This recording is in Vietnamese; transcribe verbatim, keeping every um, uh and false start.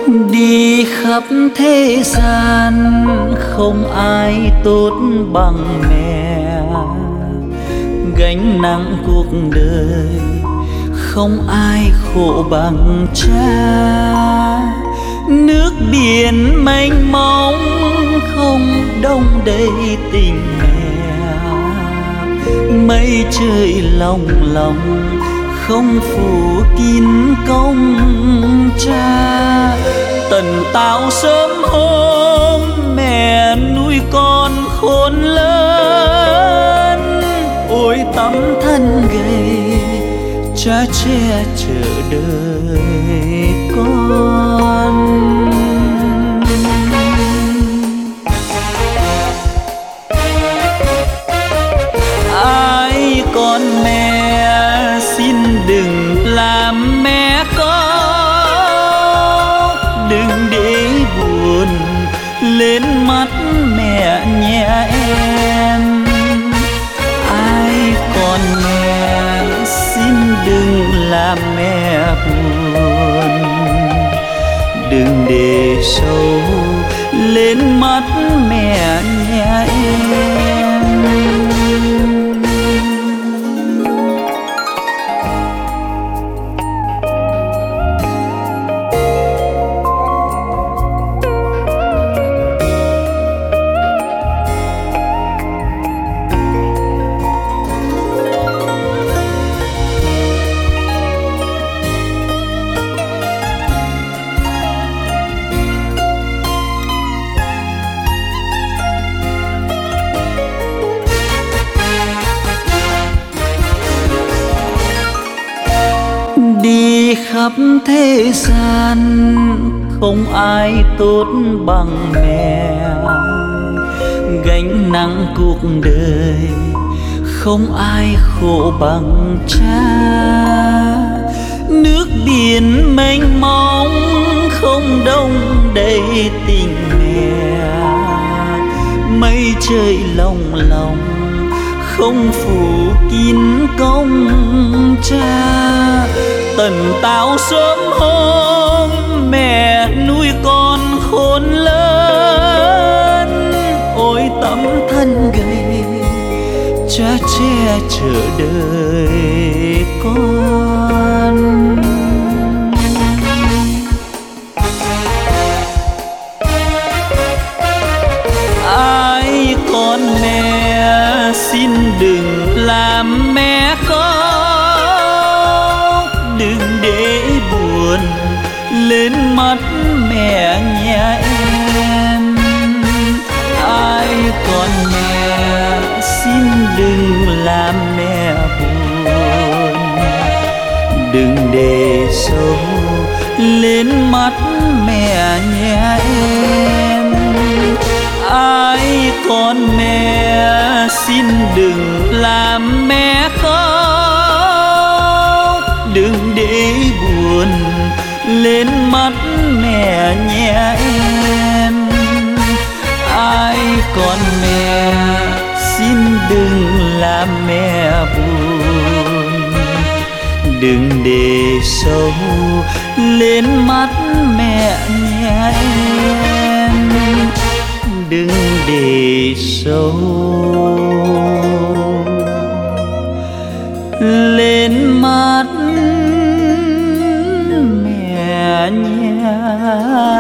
Đi khắp thế gian không ai tốt bằng mẹ, gánh nặng cuộc đời không ai khổ bằng cha. Nước biển mênh mông không đông đầy tình mẹ, mây trời long long không phủ kín công cha. Tần tảo sớm hôm mẹ nuôi con khôn lớn, ôi tấm thân gầy cha che chở đời con. Ai con mẹ xin đừng làm mẹ khóc, đừng để buồn lên mắt mẹ nhé em. Ai con mẹ xin đừng làm mẹ buồn, đừng để sâu lên mắt mẹ nhé em. Đi khắp thế gian không ai tốt bằng mẹ, gánh nặng cuộc đời không ai khổ bằng cha. Nước biển mênh mông không đông đầy tình mẹ, mây trời long long không phủ kín công cha. Tần tảo sớm hôm mẹ nuôi con khôn lớn, ôi tấm thân gầy cha che chở đời con. Ai con mẹ xin đừng làm mẹ khóc, đừng để buồn lên mắt mẹ nhé em. Ai con mẹ xin đừng làm mẹ buồn, đừng để sâu lên mắt mẹ nhé em. Ai con mẹ xin đừng làm mẹ khóc, đừng để buồn lên mắt mẹ nhé em. Ai con mẹ xin đừng làm mẹ buồn, đừng để sâu lên mắt mẹ nhé em. Đừng để sâu lên mắt mẹ nhé.